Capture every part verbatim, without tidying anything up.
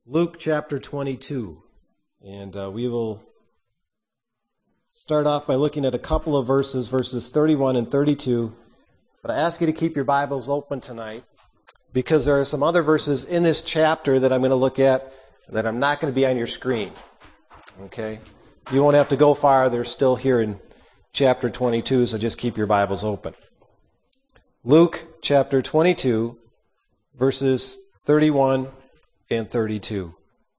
Luke chapter twenty-two, and uh, we will start off by looking at a couple of verses, verses thirty-one and thirty-two, but I ask you to keep your Bibles open tonight because there are some other verses in this chapter that I'm going to look at that I'm not going to be on your screen, okay? You won't have to go far. They're still here in chapter twenty-two, so just keep your Bibles open. Luke chapter twenty-two, verses thirty-one and thirty-two.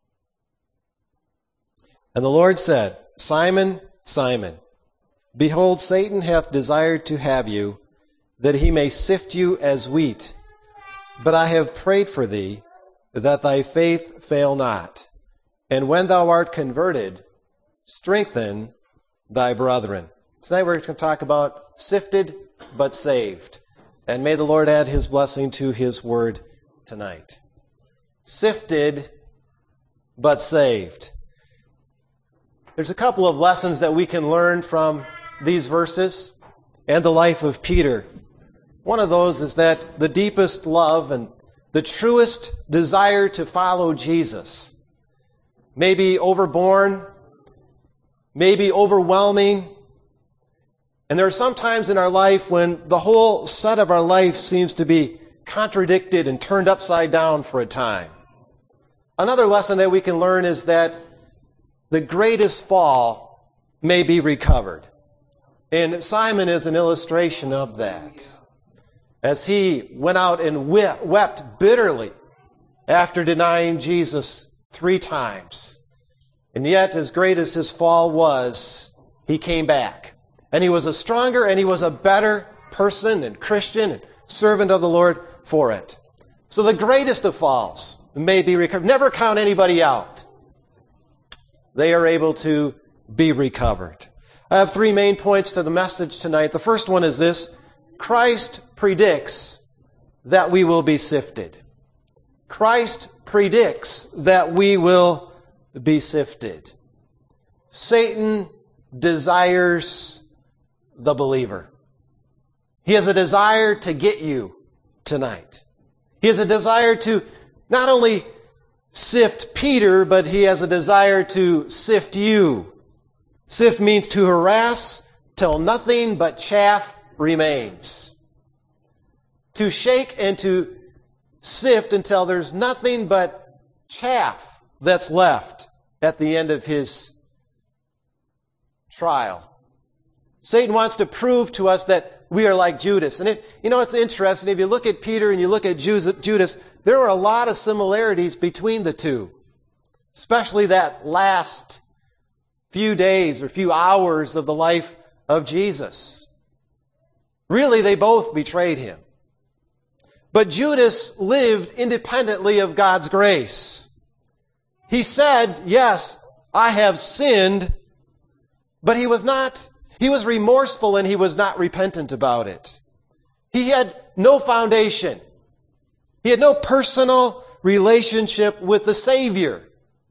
And the Lord said, Simon, Simon, behold, Satan hath desired to have you, that he may sift you as wheat. But I have prayed for thee, that thy faith fail not. And when thou art converted, strengthen thy brethren. Tonight we're going to talk about sifted but saved. And may the Lord add his blessing to his word tonight. Sifted but saved. There's a couple of lessons that we can learn from these verses and the life of Peter. One of those is that the deepest love and the truest desire to follow Jesus may be overborne, may be overwhelming, and there are some times in our life when the whole set of our life seems to be contradicted and turned upside down for a time. Another lesson that we can learn is that the greatest fall may be recovered. And Simon is an illustration of that. As he went out and wept bitterly after denying Jesus three times. And yet, as great as his fall was, he came back. And he was a stronger and he was a better person and Christian and servant of the Lord for it. So the greatest of falls may be recovered. Never count anybody out. They are able to be recovered. I have three main points to the message tonight. The first one is this: Christ predicts that we will be sifted. Christ predicts that we will be sifted. Satan desires the believer. He has a desire to get you tonight. He has a desire to not only sift Peter, but he has a desire to sift you. Sift means to harass till nothing but chaff remains. To shake and to sift until there's nothing but chaff that's left at the end of his trial. Satan wants to prove to us that we are like Judas. And if, you know, it's interesting. If you look at Peter and you look at Judas, there are a lot of similarities between the two. Especially that last few days or few hours of the life of Jesus. Really, they both betrayed him. But Judas lived independently of God's grace. He said, yes, I have sinned, but he was not, he was remorseful and he was not repentant about it. He had no foundation. He had no personal relationship with the Savior.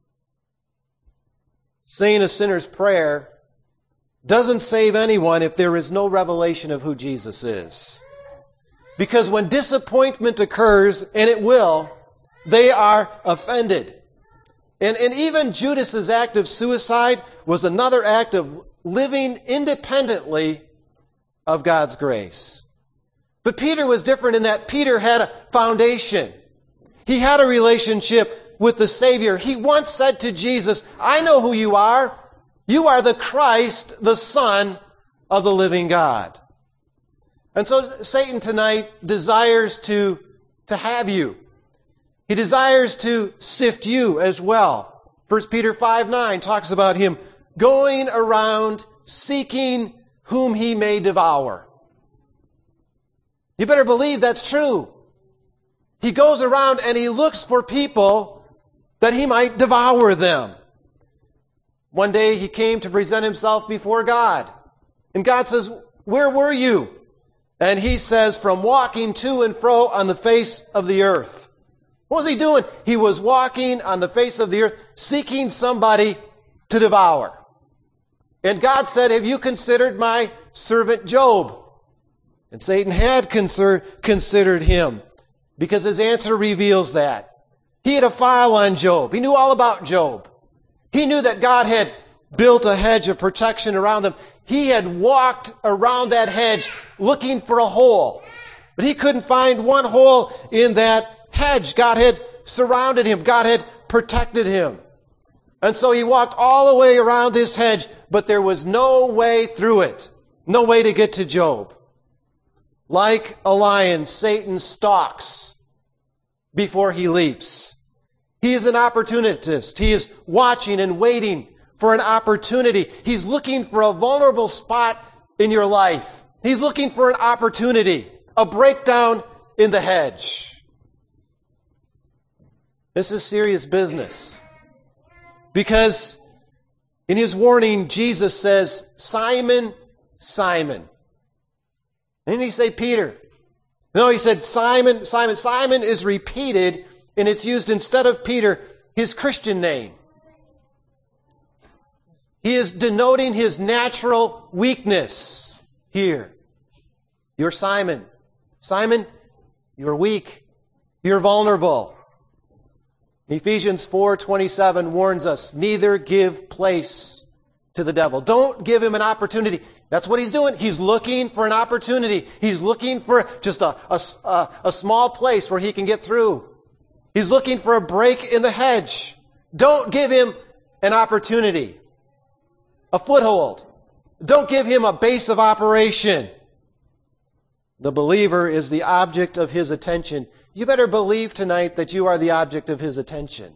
Saying a sinner's prayer doesn't save anyone if there is no revelation of who Jesus is. Because when disappointment occurs, and it will, they are offended. And, and even Judas's act of suicide was another act of living independently of God's grace. But Peter was different in that Peter had a foundation. He had a relationship with the Savior. He once said to Jesus, I know who you are. You are the Christ, the Son of the living God. And so Satan tonight desires to, to have you. He desires to sift you as well. First Peter five nine talks about him going around seeking whom he may devour. You better believe that's true. He goes around and he looks for people that he might devour them. One day he came to present himself before God. And God says, where were you? And he says, from walking to and fro on the face of the earth. What was he doing? He was walking on the face of the earth, seeking somebody to devour. And God said, have you considered my servant Job? And Satan had consider, considered him, because his answer reveals that. He had a file on Job. He knew all about Job. He knew that God had built a hedge of protection around them. He had walked around that hedge looking for a hole, but he couldn't find one hole in that hedge. God had surrounded him. God had protected him. And so he walked all the way around this hedge, but there was no way through it. No way to get to Job. Like a lion, Satan stalks before he leaps. He is an opportunist. He is watching and waiting for an opportunity. He's looking for a vulnerable spot in your life. He's looking for an opportunity, a breakdown in the hedge. This is serious business. Because in his warning, Jesus says, Simon, Simon. Didn't he say Peter? No, he said Simon, Simon. Simon is repeated, and it's used instead of Peter, his Christian name. He is denoting his natural weakness here. You're Simon. Simon, you're weak. You're vulnerable. Ephesians four twenty-seven warns us, neither give place to the devil. Don't give him an opportunity. That's what he's doing. He's looking for an opportunity. He's looking for just a, a, a small place where he can get through. He's looking for a break in the hedge. Don't give him an opportunity, a foothold. Don't give him a base of operation. The believer is the object of his attention. You better believe tonight that you are the object of his attention.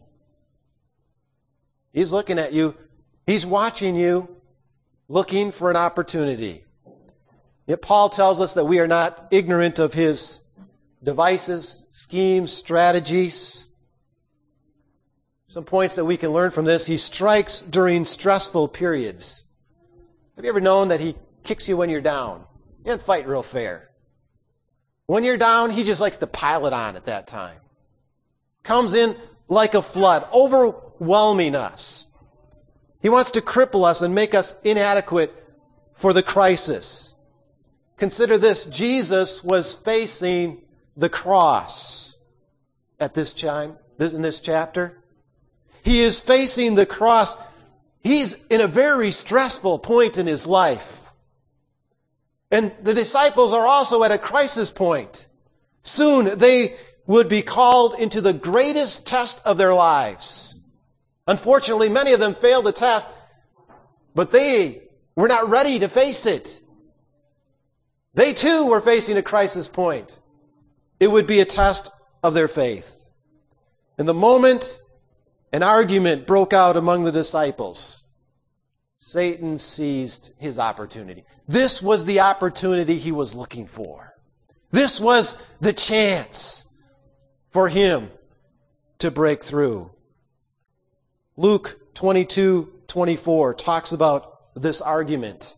He's looking at you. He's watching you, looking for an opportunity. Yet Paul tells us that we are not ignorant of his devices, schemes, strategies. Some points that we can learn from this. He strikes during stressful periods. Have you ever known that he kicks you when you're down? He doesn't fight real fair. When you're down, he just likes to pile it on at that time. Comes in like a flood, overwhelming us. He wants to cripple us and make us inadequate for the crisis. Consider this. Jesus was facing the cross at this time, in this chapter. He is facing the cross. He's in a very stressful point in his life. And the disciples are also at a crisis point. Soon they would be called into the greatest test of their lives. Unfortunately, many of them failed the test, but they were not ready to face it. They too were facing a crisis point. It would be a test of their faith. In the moment an argument broke out among the disciples, Satan seized his opportunity. This was the opportunity he was looking for. This was the chance for him to break through. Luke twenty-two twenty-four talks about this argument.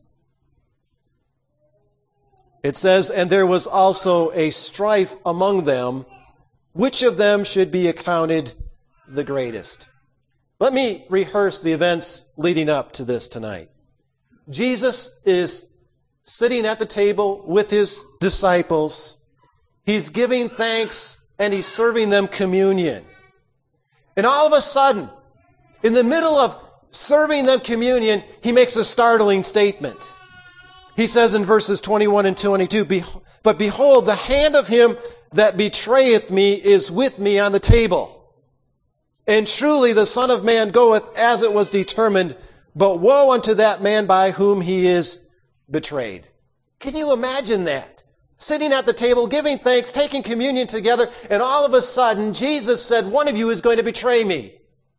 It says, and there was also a strife among them, which of them should be accounted the greatest. Let me rehearse the events leading up to this tonight. Jesus is sitting at the table with his disciples. He's giving thanks and he's serving them communion. And all of a sudden, in the middle of serving them communion, he makes a startling statement. He says in verses twenty-one and twenty-two, but behold, the hand of him that betrayeth me is with me on the table. And truly the Son of Man goeth as it was determined, but woe unto that man by whom he is betrayed. Can you imagine that? Sitting at the table, giving thanks, taking communion together, and all of a sudden Jesus said, one of you is going to betray me.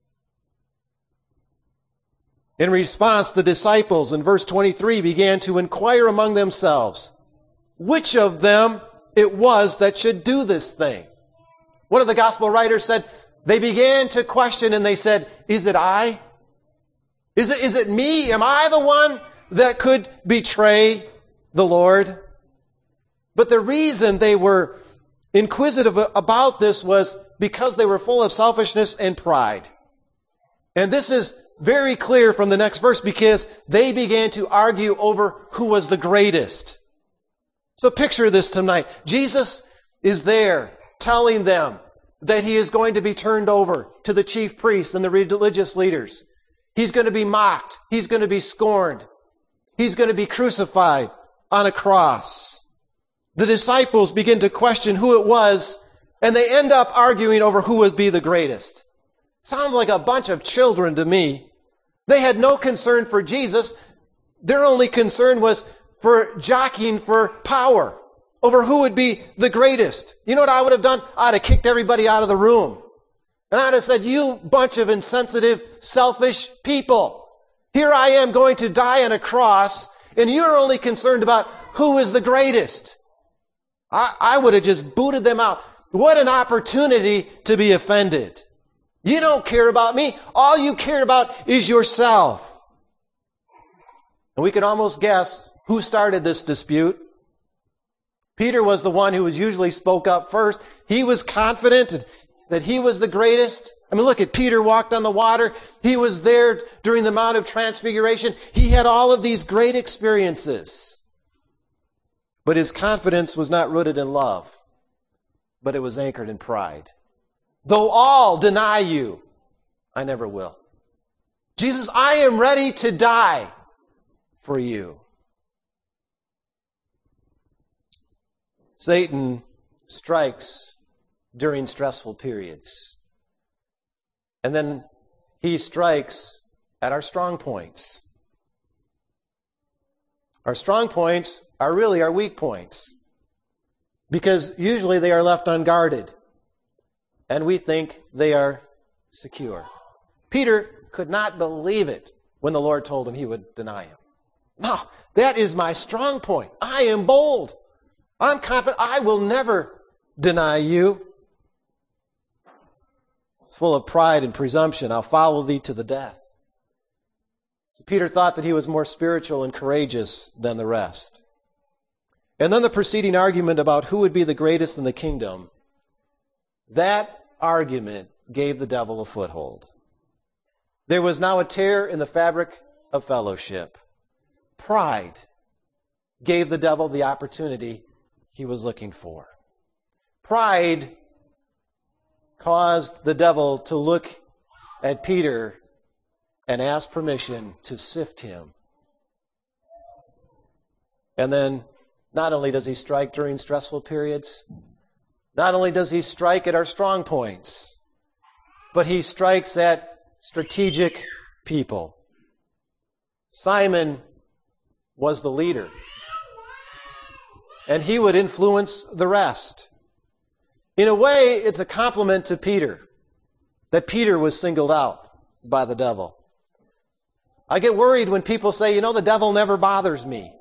In response, the disciples in verse twenty-three began to inquire among themselves which of them it was that should do this thing. One of the gospel writers said, they began to question and they said, is it I? Is it, is it me? Am I the one that could betray the Lord? But the reason they were inquisitive about this was because they were full of selfishness and pride. And this is very clear from the next verse because they began to argue over who was the greatest. So picture this tonight. Jesus is there telling them that he is going to be turned over to the chief priests and the religious leaders. He's going to be mocked. He's going to be scorned. He's going to be crucified on a cross. The disciples begin to question who it was, and they end up arguing over who would be the greatest. Sounds like a bunch of children to me. They had no concern for Jesus. Their only concern was for jockeying for power over who would be the greatest. You know what I would have done? I'd have kicked everybody out of the room. And I'd have said, you bunch of insensitive, selfish people. Here I am going to die on a cross, and you're only concerned about who is the greatest. I, I would have just booted them out. What an opportunity to be offended. You don't care about me. All you care about is yourself. And we can almost guess who started this dispute. Peter was the one who was usually spoke up first. He was confident that he was the greatest. I mean, look at Peter walked on the water. He was there during the Mount of Transfiguration. He had all of these great experiences. But his confidence was not rooted in love, but it was anchored in pride. Though all deny you, I never will. Jesus, I am ready to die for you. Satan strikes during stressful periods. And then he strikes at our strong points. Our strong points are really our weak points, because usually they are left unguarded, and we think they are secure. Peter could not believe it when the Lord told him he would deny him. No, that is my strong point. I am bold. I'm confident I will never deny you. Full of pride and presumption, I'll follow thee to the death. So Peter thought that he was more spiritual and courageous than the rest. And then the preceding argument about who would be the greatest in the kingdom, that argument gave the devil a foothold. There was now a tear in the fabric of fellowship. Pride gave the devil the opportunity he was looking for. Pride caused the devil to look at Peter and ask permission to sift him. And then not only does he strike during stressful periods, not only does he strike at our strong points, but he strikes at strategic people. Simon was the leader, and he would influence the rest. In a way, it's a compliment to Peter that Peter was singled out by the devil. I get worried when people say, you know, the devil never bothers me.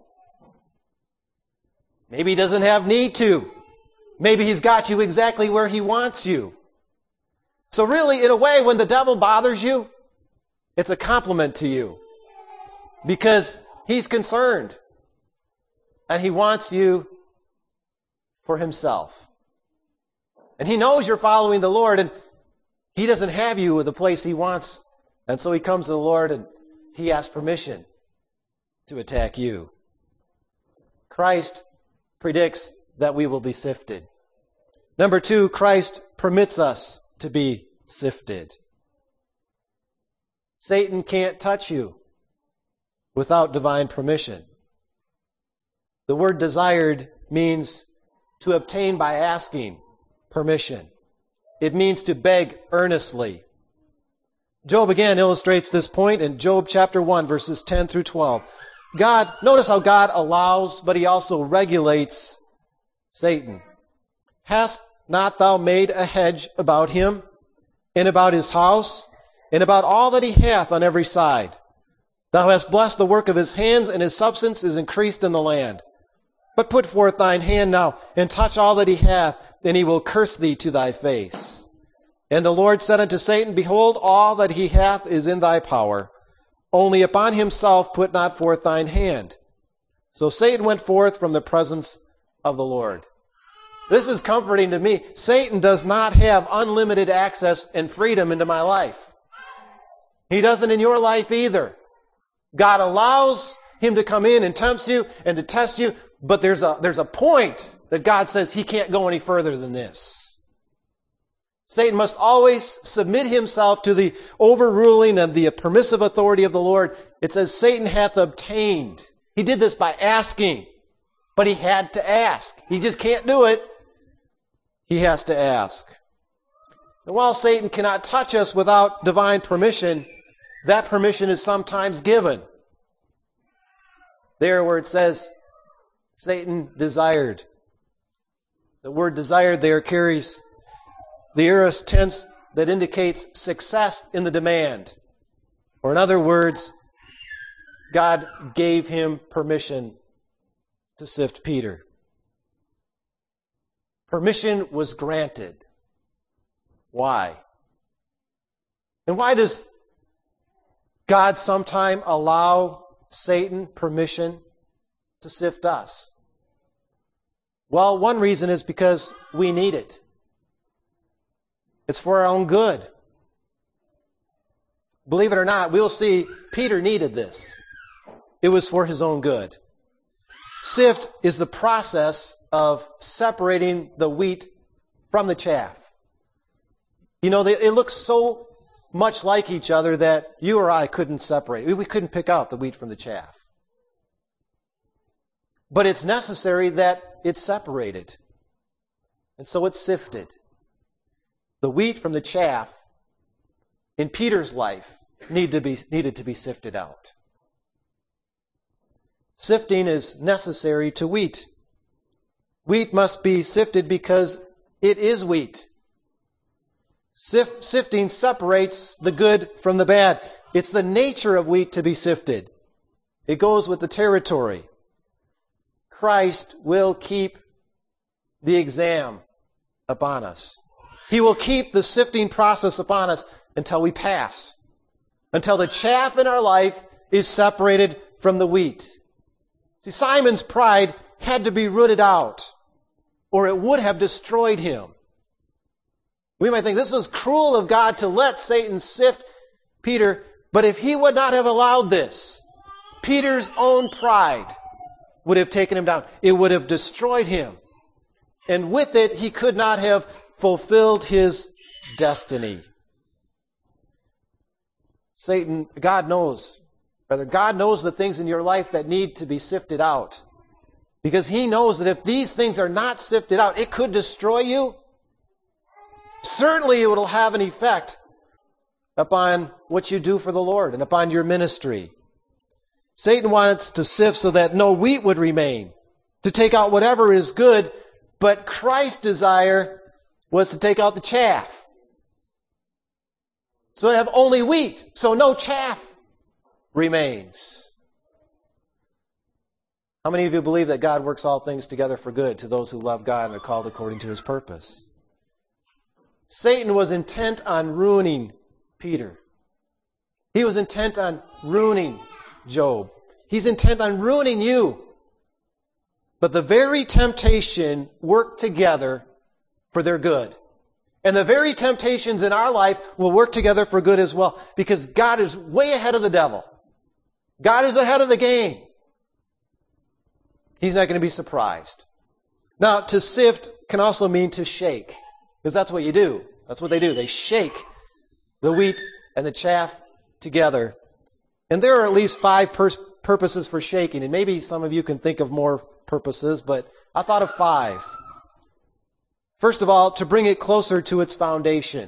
Maybe he doesn't have need to. Maybe he's got you exactly where he wants you. So really, in a way, when the devil bothers you, it's a compliment to you, because he's concerned and he wants you for himself. And he knows you're following the Lord, and he doesn't have you at the place he wants. And so he comes to the Lord and he asks permission to attack you. Christ predicts that we will be sifted. Number two, Christ permits us to be sifted. Satan can't touch you without divine permission. The word desired means to obtain by asking permission. It means to beg earnestly. Job again illustrates this point in Job chapter one, verses ten through twelve. God, notice how God allows, but he also regulates Satan. Hast not thou made a hedge about him, and about his house, and about all that he hath on every side? Thou hast blessed the work of his hands, and his substance is increased in the land. But put forth thine hand now, and touch all that he hath, and he will curse thee to thy face. And the Lord said unto Satan, Behold, all that he hath is in thy power. Only upon himself put not forth thine hand. So Satan went forth from the presence of the Lord. This is comforting to me. Satan does not have unlimited access and freedom into my life. He doesn't in your life either. God allows him to come in and tempt you and to test you, but there's a, there's a point that God says he can't go any further than this. Satan must always submit himself to the overruling and the permissive authority of the Lord. It says, Satan hath obtained. He did this by asking, but he had to ask. He just can't do it. He has to ask. And while Satan cannot touch us without divine permission, that permission is sometimes given. There where it says, Satan desired. The word desired there carries the aorist tense that indicates success in the demand. Or in other words, God gave him permission to sift Peter. Permission was granted. Why? And why does God sometime allow Satan permission to sift us? Well, one reason is because we need it. It's for our own good. Believe it or not, we'll see Peter needed this. It was for his own good. Sift is the process of separating the wheat from the chaff. You know, they, it looks so much like each other that you or I couldn't separate. We, we couldn't pick out the wheat from the chaff. But it's necessary that it's separated. And so it's sifted. The wheat from the chaff in Peter's life need to be, needed to be sifted out. Sifting is necessary to wheat. Wheat must be sifted because it is wheat. Sif- sifting separates the good from the bad. It's the nature of wheat to be sifted. It goes with the territory. Christ will keep the exam upon us. He will keep the sifting process upon us until we pass. Until the chaff in our life is separated from the wheat. See, Simon's pride had to be rooted out, or it would have destroyed him. We might think this was cruel of God to let Satan sift Peter, but if he would not have allowed this, Peter's own pride would have taken him down. It would have destroyed him. And with it, he could not have fulfilled his destiny. Satan, God knows, rather, God knows the things in your life that need to be sifted out. Because he knows that if these things are not sifted out, it could destroy you. Certainly it will have an effect upon what you do for the Lord and upon your ministry. Satan wants to sift so that no wheat would remain, to take out whatever is good, but Christ's desire was to take out the chaff. So they have only wheat, so no chaff remains. How many of you believe that God works all things together for good to those who love God and are called according to his purpose? Satan was intent on ruining Peter. He was intent on ruining Job. He's intent on ruining you. But the very temptation worked together for their good. And the very temptations in our life will work together for good as well, because God is way ahead of the devil. God is ahead of the game. He's not going to be surprised. Now, to sift can also mean to shake, because that's what you do. That's what they do. They shake the wheat and the chaff together. And there are at least five pur- purposes for shaking, and maybe some of you can think of more purposes, but I thought of five. First of all, to bring it closer to its foundation.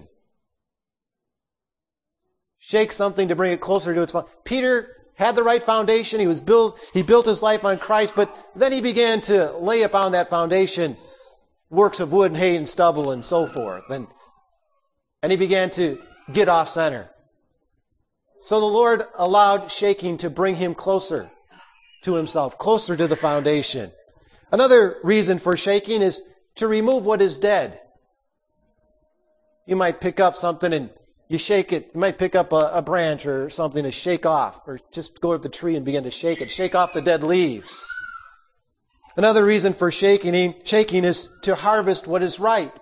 Shake something to bring it closer to its foundation. Peter had the right foundation. He was built, he built his life on Christ, but then he began to lay upon that foundation works of wood and hay and stubble and so forth. And, and he began to get off center. So the Lord allowed shaking to bring him closer to himself, closer to the foundation. Another reason for shaking is to remove what is dead. You might pick up something and you shake it. You might pick up a, a branch or something to shake off, or just go to the tree and begin to shake it. Shake off the dead leaves. Another reason for shaking, shaking is to harvest what is ripe.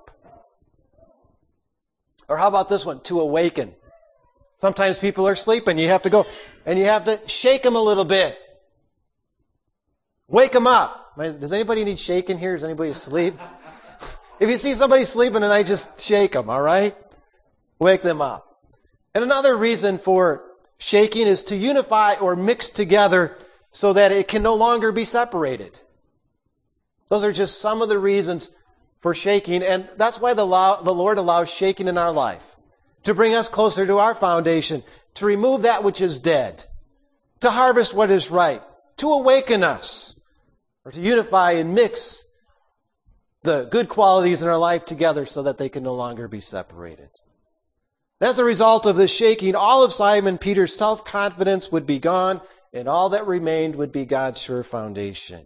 Or how about this one? To awaken. Sometimes people are sleeping. You have to go and you have to shake them a little bit. Wake them up. Does anybody need shaking here? Is anybody asleep? If you see somebody sleeping tonight, just shake them, all right? Wake them up. And another reason for shaking is to unify or mix together so that it can no longer be separated. Those are just some of the reasons for shaking, and that's why the, the Lord allows shaking in our life, to bring us closer to our foundation, to remove that which is dead, to harvest what is right, to awaken us, or to unify and mix the good qualities in our life together so that they can no longer be separated. As a result of this shaking, all of Simon Peter's self-confidence would be gone, and all that remained would be God's sure foundation.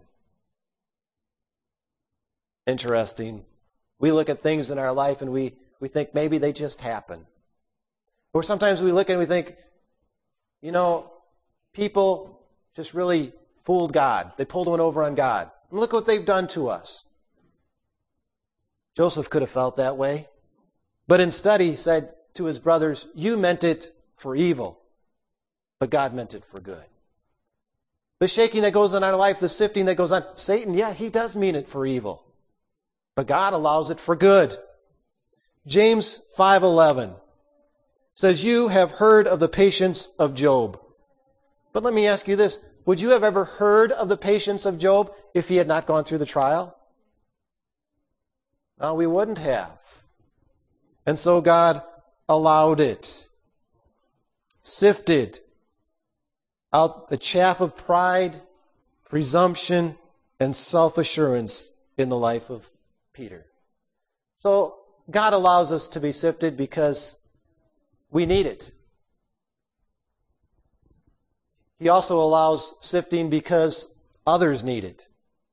Interesting. We look at things in our life and we, we think maybe they just happen. Or sometimes we look and we think, you know, people just really fooled God. They pulled one over on God. And look what they've done to us. Joseph could have felt that way. But instead he said to his brothers, you meant it for evil, but God meant it for good. The shaking that goes on in our life, the sifting that goes on, Satan, yeah, he does mean it for evil. But God allows it for good. James five eleven says, you have heard of the patience of Job. But let me ask you this. Would you have ever heard of the patience of Job if he had not gone through the trial? No, we wouldn't have. And so God allowed it. Sifted out the chaff of pride, presumption, and self-assurance in the life of Peter. So God allows us to be sifted because we need it. He also allows sifting because others need it.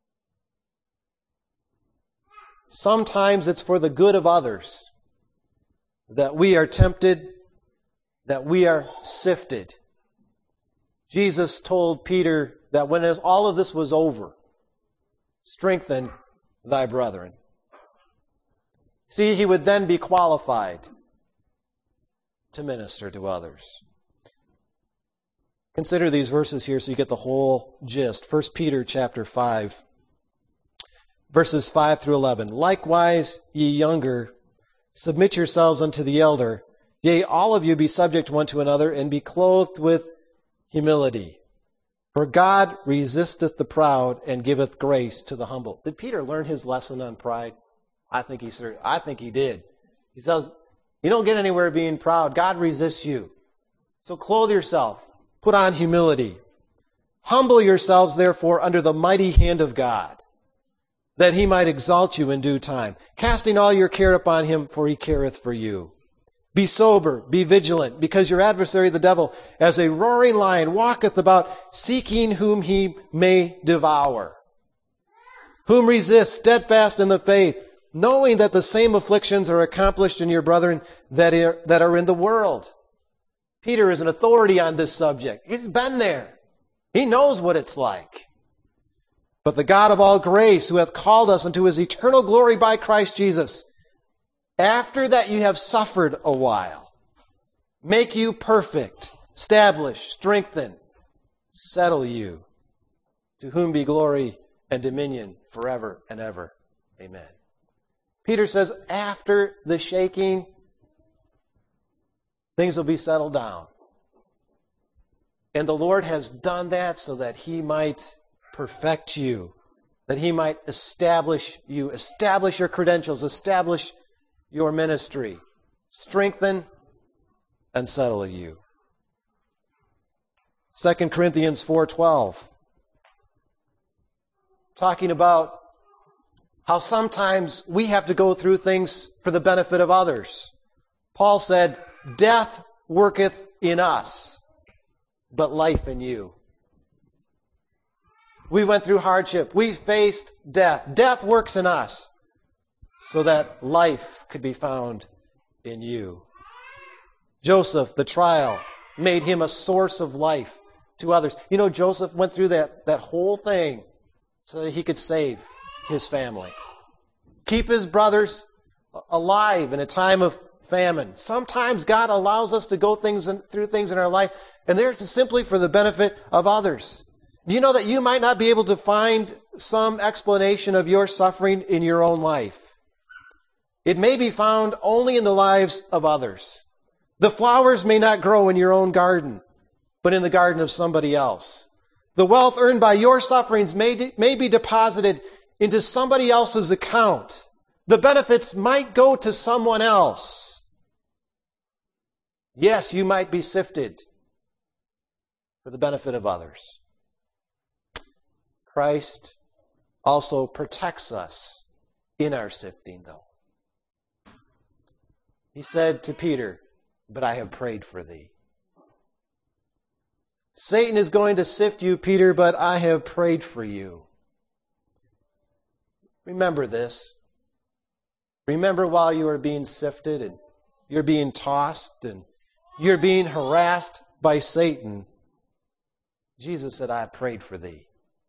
Sometimes it's for the good of others that we are tempted, that we are sifted. Jesus told Peter that when all of this was over, strengthen thy brethren. See, he would then be qualified to minister to others. Consider these verses here so you get the whole gist. First Peter chapter five, verses five through eleven. Likewise, ye younger, submit yourselves unto the elder. Yea, all of you be subject one to another, and be clothed with humility. For God resisteth the proud, and giveth grace to the humble. Did Peter learn his lesson on pride? I think he I think he did. He says, you don't get anywhere being proud. God resists you. So clothe yourself. Put on humility. Humble yourselves, therefore, under the mighty hand of God, that he might exalt you in due time, casting all your care upon him, for he careth for you. Be sober, be vigilant, because your adversary the devil, as a roaring lion, walketh about, seeking whom he may devour. Whom resist, steadfast in the faith, knowing that the same afflictions are accomplished in your brethren that are, that are in the world. Peter is an authority on this subject. He's been there. He knows what it's like. But the God of all grace, who hath called us unto his eternal glory by Christ Jesus, after that you have suffered a while, make you perfect, establish, strengthen, settle you, to whom be glory and dominion forever and ever. Amen. Peter says, after the shaking, things will be settled down. And the Lord has done that so that he might perfect you, that he might establish you, establish your credentials, establish your ministry, strengthen and settle you. Second Corinthians four twelve, talking about how sometimes we have to go through things for the benefit of others. Paul said, death worketh in us, but life in you. We went through hardship. We faced death. Death works in us so that life could be found in you. Joseph, the trial, made him a source of life to others. You know, Joseph went through that, that whole thing so that he could save his family. Keep his brothers alive in a time of famine. Sometimes God allows us to go things in, through things in our life, and they're simply for the benefit of others. Do you know that you might not be able to find some explanation of your suffering in your own life? It may be found only in the lives of others. The flowers may not grow in your own garden, but in the garden of somebody else. The wealth earned by your sufferings may, de- may be deposited into somebody else's account. The benefits might go to someone else. Yes, you might be sifted for the benefit of others. Christ also protects us in our sifting, though. He said to Peter, "But I have prayed for thee." Satan is going to sift you, Peter, but I have prayed for you. Remember this. Remember while you are being sifted and you're being tossed and you're being harassed by Satan, Jesus said, "I have prayed for thee."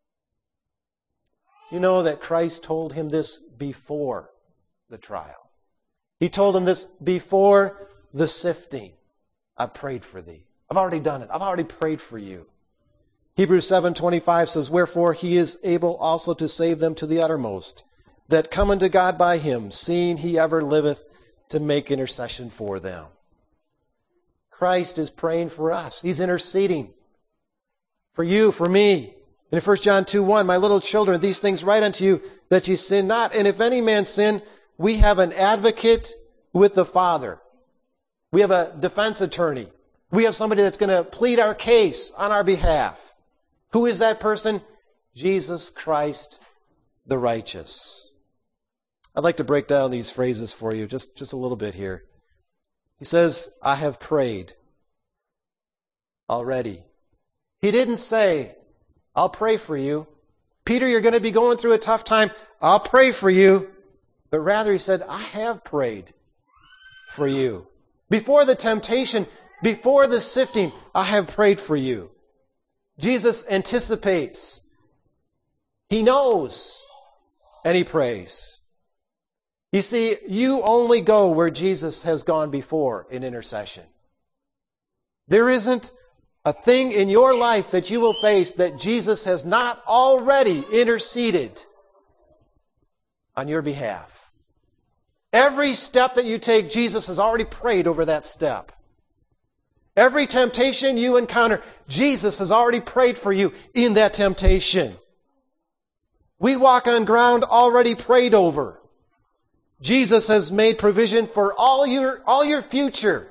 You know that Christ told him this before the trial. He told him this before the sifting. "I've prayed for thee." I've already done it. I've already prayed for you. Hebrews seven twenty-five says, "Wherefore he is able also to save them to the uttermost, that come unto God by him, seeing he ever liveth to make intercession for them." Christ is praying for us. He's interceding for you, for me. In First John two one, "My little children, these things write unto you, that ye sin not. And if any man sin, we have an advocate with the Father." We have a defense attorney. We have somebody that's going to plead our case on our behalf. Who is that person? Jesus Christ, the righteous. I'd like to break down these phrases for you just, just a little bit here. He says, "I have prayed already." He didn't say, "I'll pray for you. Peter, you're going to be going through a tough time. I'll pray for you." But rather he said, "I have prayed for you. Before the temptation, before the sifting, I have prayed for you." Jesus anticipates. He knows. And he prays. You see, you only go where Jesus has gone before in intercession. There isn't a thing in your life that you will face that Jesus has not already interceded on your behalf. Every step that you take, Jesus has already prayed over that step. Every temptation you encounter, Jesus has already prayed for you in that temptation. We walk on ground already prayed over. Jesus has made provision for all your, all your future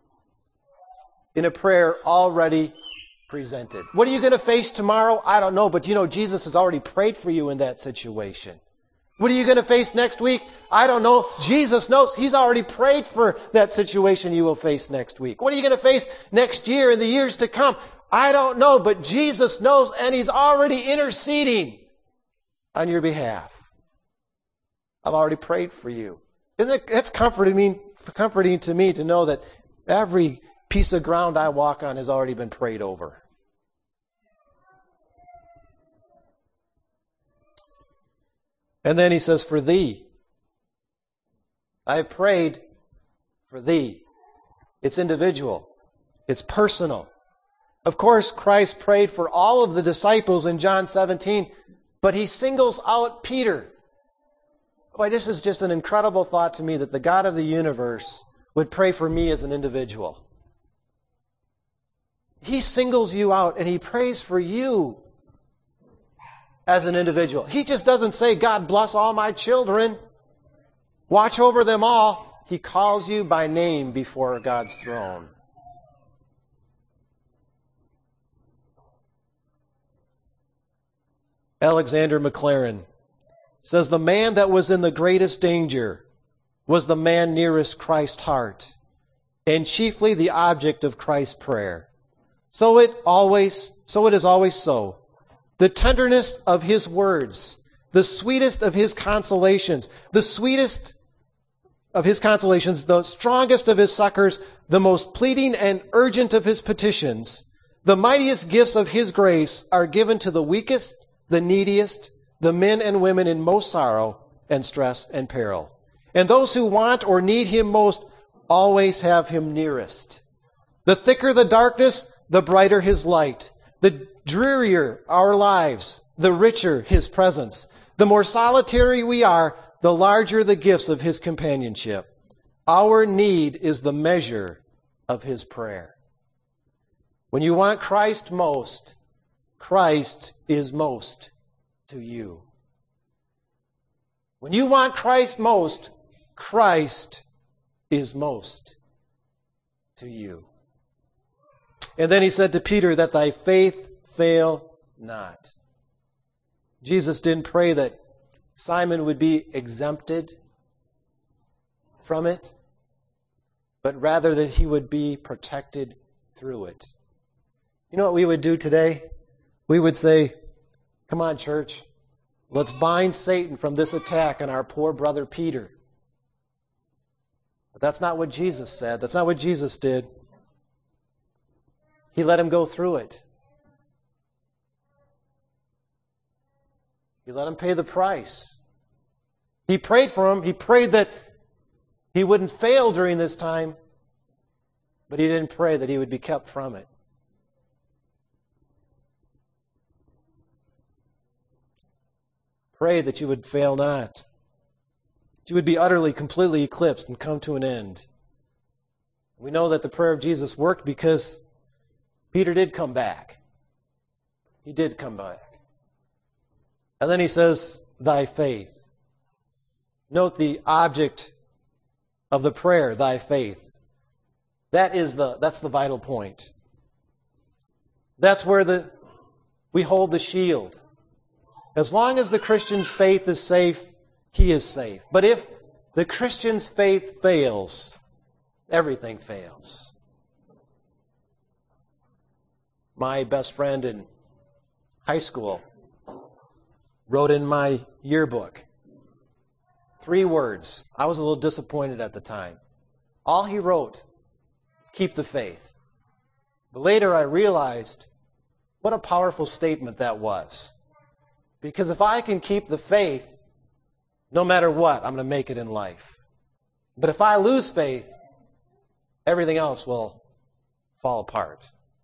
in a prayer already presented. What are you going to face tomorrow? I don't know, but you know Jesus has already prayed for you in that situation. What are you going to face next week? I don't know. Jesus knows. He's already prayed for that situation you will face next week. What are you going to face next year and the years to come? I don't know, but Jesus knows, and He's already interceding on your behalf. I've already prayed for you. Isn't it? It's comforting me, comforting to me to know that every piece of ground I walk on has already been prayed over. And then he says, "For thee, I have prayed for thee." It's individual. It's personal. Of course, Christ prayed for all of the disciples in John seventeen, but he singles out Peter. Boy, this is just an incredible thought to me that the God of the universe would pray for me as an individual. He singles you out and he prays for you as an individual. He just doesn't say, "God bless all my children. Watch over them all." He calls you by name before God's throne. Alexander McLaren says, "The man that was in the greatest danger was the man nearest Christ's heart, and chiefly the object of Christ's prayer. So it always, so it is always so. The tenderness of his words, the sweetest of his consolations, the sweetest of his consolations, the strongest of his succors, the most pleading and urgent of his petitions, the mightiest gifts of his grace are given to the weakest, the neediest, the men and women in most sorrow and stress and peril. And those who want or need him most always have him nearest. The thicker the darkness, the brighter his light. The drearier our lives, the richer his presence. The more solitary we are, the larger the gifts of his companionship. Our need is the measure of his prayer. When you want Christ most, Christ is most to you. When you want Christ most, Christ is most to you. And then he said to Peter, that thy faith fail not. Jesus didn't pray that Simon would be exempted from it, but rather that he would be protected through it. You know what we would do today? We would say, come on, church, let's bind Satan from this attack on our poor brother Peter. But that's not what Jesus said. That's not what Jesus did. He let him go through it. He let him pay the price. He prayed for him. He prayed that he wouldn't fail during this time, but he didn't pray that he would be kept from it. Pray that you would fail not. That you would be utterly, completely eclipsed and come to an end. We know that the prayer of Jesus worked because Peter did come back. He did come back. And then he says, thy faith. Note the object of the prayer, thy faith. That is the, that's the vital point. That's where the, we hold the shield. As long as the Christian's faith is safe, he is safe. But if the Christian's faith fails, everything fails. My best friend in high school wrote in my yearbook three words. I was a little disappointed at the time. All he wrote, keep the faith. But later I realized what a powerful statement that was. Because if I can keep the faith, no matter what, I'm going to make it in life. But if I lose faith, everything else will fall apart.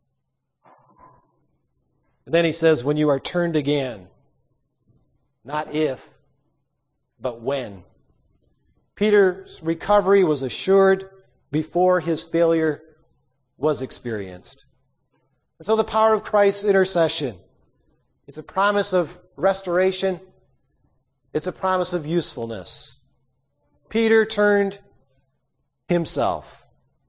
And then he says, when you are turned again, not if, but when. Peter's recovery was assured before his failure was experienced. And so the power of Christ's intercession, it's a promise of restoration. It's a promise of usefulness. Peter turned himself.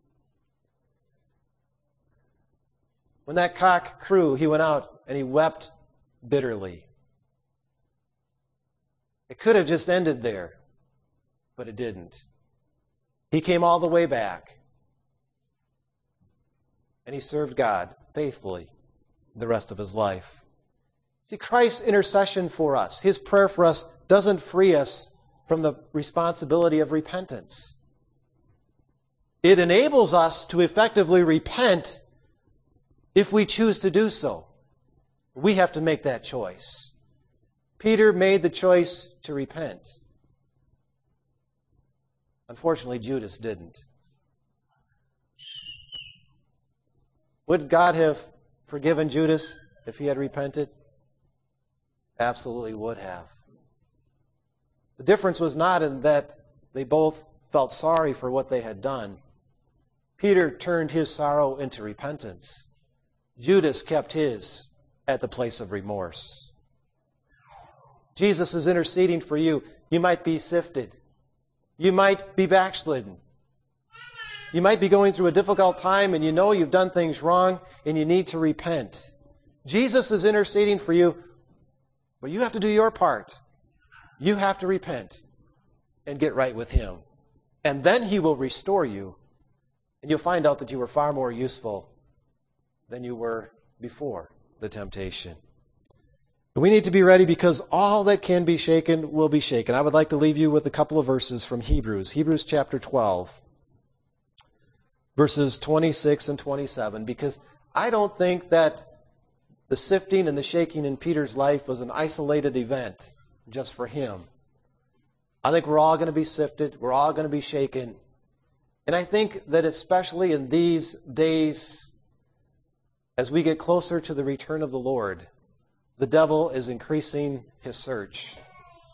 When that cock crew, he went out and he wept bitterly. It could have just ended there, but it didn't. He came all the way back. And he served God faithfully the rest of his life. See, Christ's intercession for us, his prayer for us, doesn't free us from the responsibility of repentance. It enables us to effectively repent if we choose to do so. We have to make that choice. Peter made the choice to repent. Unfortunately, Judas didn't. Would God have forgiven Judas if he had repented? Absolutely would have. The difference was not in that they both felt sorry for what they had done. Peter turned his sorrow into repentance. Judas kept his at the place of remorse. Jesus is interceding for you. You might be sifted. You might be backslidden. You might be going through a difficult time and you know you've done things wrong and you need to repent. Jesus is interceding for you, but you have to do your part. You have to repent and get right with him. And then he will restore you. And you'll find out that you were far more useful than you were before the temptation. We need to be ready because all that can be shaken will be shaken. I would like to leave you with a couple of verses from Hebrews. Hebrews chapter twelve, verses twenty-six and twenty-seven, because I don't think that the sifting and the shaking in Peter's life was an isolated event just for him. I think we're all going to be sifted. We're all going to be shaken. And I think that especially in these days, as we get closer to the return of the Lord, the devil is increasing his search.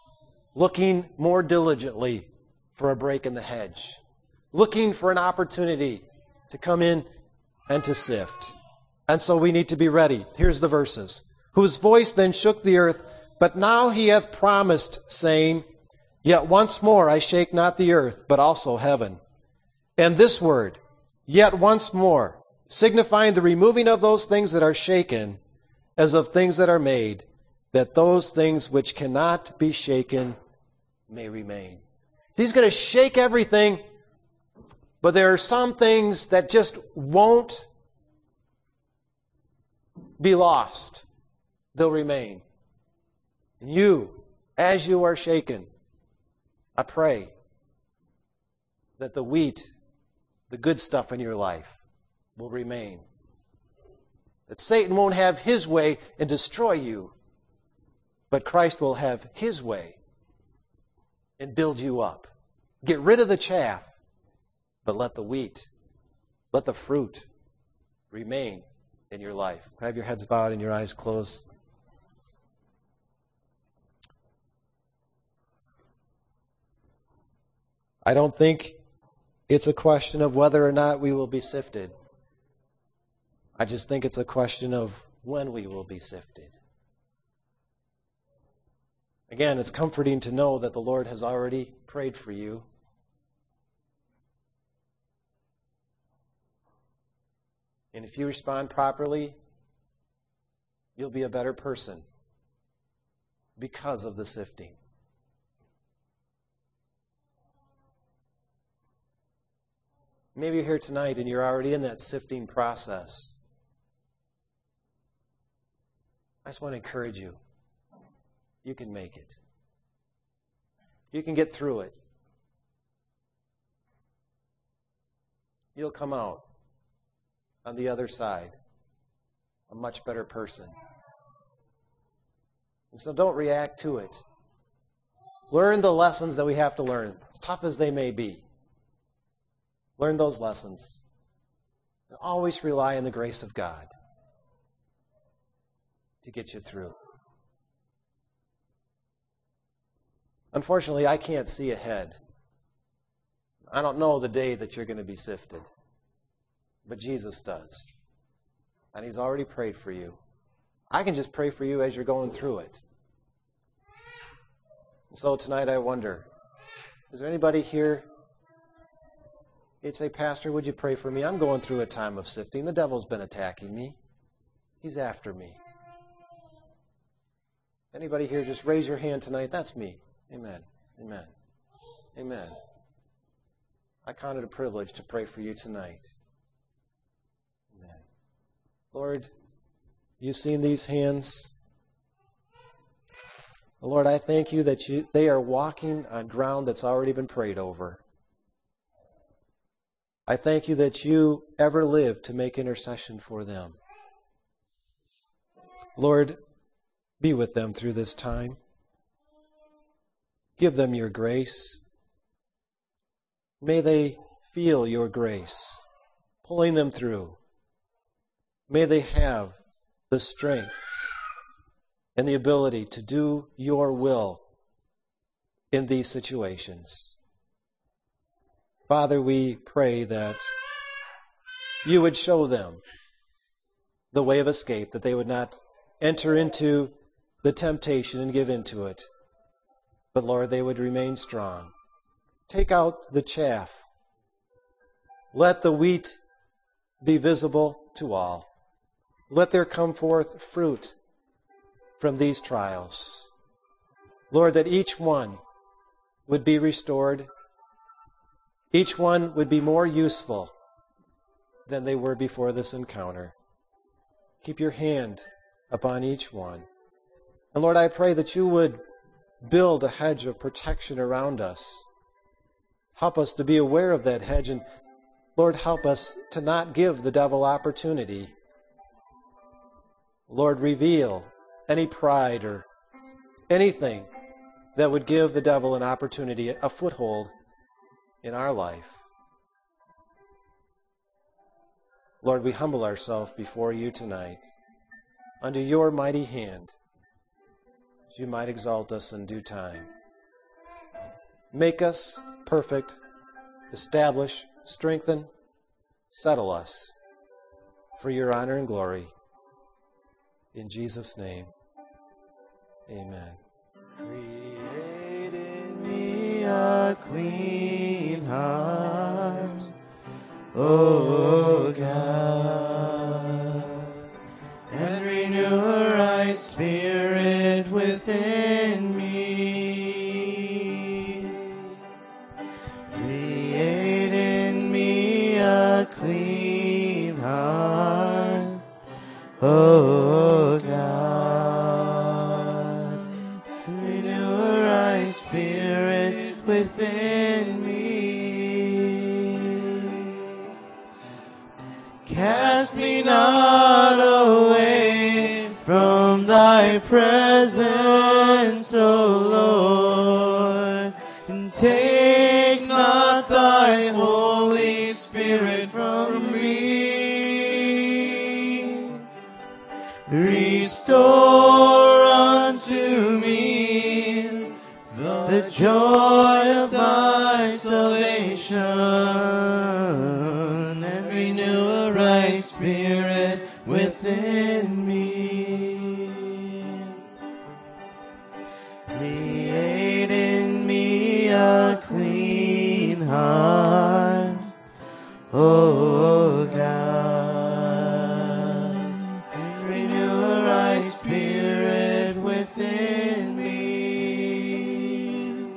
looking more diligently for a break in the hedge, looking for an opportunity to come in and to sift. And so we need to be ready. Here's the verses. Whose voice then shook the earth, but now he hath promised, saying, Yet once more I shake not the earth, but also heaven. And this word, yet once more, signifying the removing of those things that are shaken, as of things that are made, that those things which cannot be shaken may remain. He's going to shake everything, but there are some things that just won't be lost. They'll remain. And you, as you are shaken, I pray that the wheat, the good stuff in your life, will remain. That Satan won't have his way and destroy you, but Christ will have his way and build you up. Get rid of the chaff, but let the wheat, let the fruit remain in your life. Have your heads bowed and your eyes closed. I don't think it's a question of whether or not we will be sifted. I just think it's a question of when we will be sifted. Again, it's comforting to know that the Lord has already prayed for you. And if you respond properly, you'll be a better person because of the sifting. Maybe you're here tonight and you're already in that sifting process. I just want to encourage you. You can make it. You can get through it. You'll come out on the other side a much better person. And so don't react to it. Learn the lessons that we have to learn, as tough as they may be. Learn those lessons. And always rely on the grace of God to get you through. Unfortunately, I can't see ahead. I don't know the day that you're going to be sifted. But Jesus does. And He's already prayed for you. I can just pray for you as you're going through it. And so tonight I wonder, is there anybody here? You'd say, Pastor, would you pray for me? I'm going through a time of sifting. The devil's been attacking me. He's after me. Anybody here, just raise your hand tonight. That's me. Amen. Amen. Amen. I count it a privilege to pray for you tonight. Amen. Lord, you've seen these hands. Lord, I thank you that you, they are walking on ground that's already been prayed over. I thank you that you ever live to make intercession for them. Lord, be with them through this time. Give them your grace. May they feel your grace, pulling them through. May they have the strength and the ability to do your will in these situations. Father, we pray that you would show them the way of escape, that they would not enter into the temptation and give into it. But Lord, they would remain strong. Take out the chaff. Let the wheat be visible to all. Let there come forth fruit from these trials. Lord, that each one would be restored. Each one would be more useful than they were before this encounter. Keep your hand upon each one. And Lord, I pray that you would build a hedge of protection around us. Help us to be aware of that hedge, and Lord, help us to not give the devil opportunity. Lord, reveal any pride or anything that would give the devil an opportunity, a foothold in our life. Lord, we humble ourselves before you tonight, under your mighty hand, that you might exalt us in due time. Make us perfect. Establish, strengthen, settle us for your honor and glory. In Jesus' name, amen. Create in me a clean heart, O God, and renew a right spirit within me. Create in me a clean heart, O God, renew a right spirit within me. Cast me not away from thy presence, O Lord, and take not thy Holy Spirit from me. Restore unto me the joy of thy salvation, and renew a right spirit within me. Create in me a clean heart, O God, and renew a right spirit within me.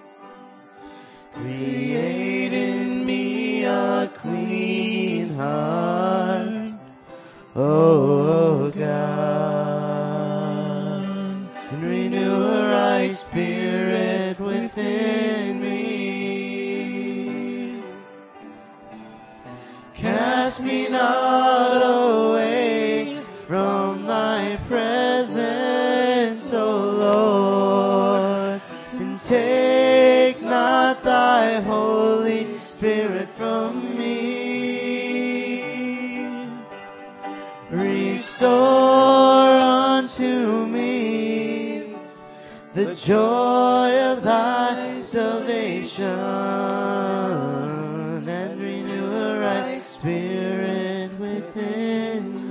Create in me a clean heart, O God, and renew a right spirit within me. Cast me not away from thy presence, O Lord, and take not thy Holy Spirit from me. Restore unto me the joy of thy salvation, and renew a right spirit within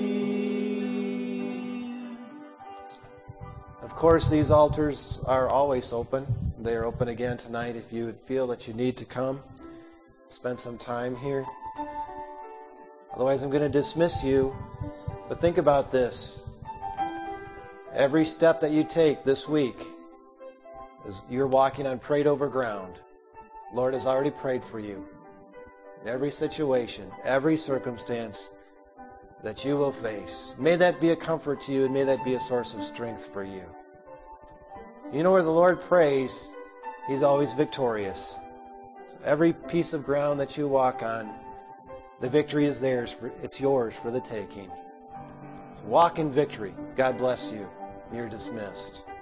me. Of course, these altars are always open. They are open again tonight if you would feel that you need to come, spend some time here. Otherwise, I'm going to dismiss you. But think about this. Every step that you take this week, is you're walking on prayed over ground. Lord has already prayed for you. In every situation, every circumstance that you will face. May that be a comfort to you, and may that be a source of strength for you. You know, where the Lord prays, He's always victorious. So every piece of ground that you walk on, the victory is theirs. For, it's yours for the taking. So walk in victory. God bless you. You're dismissed.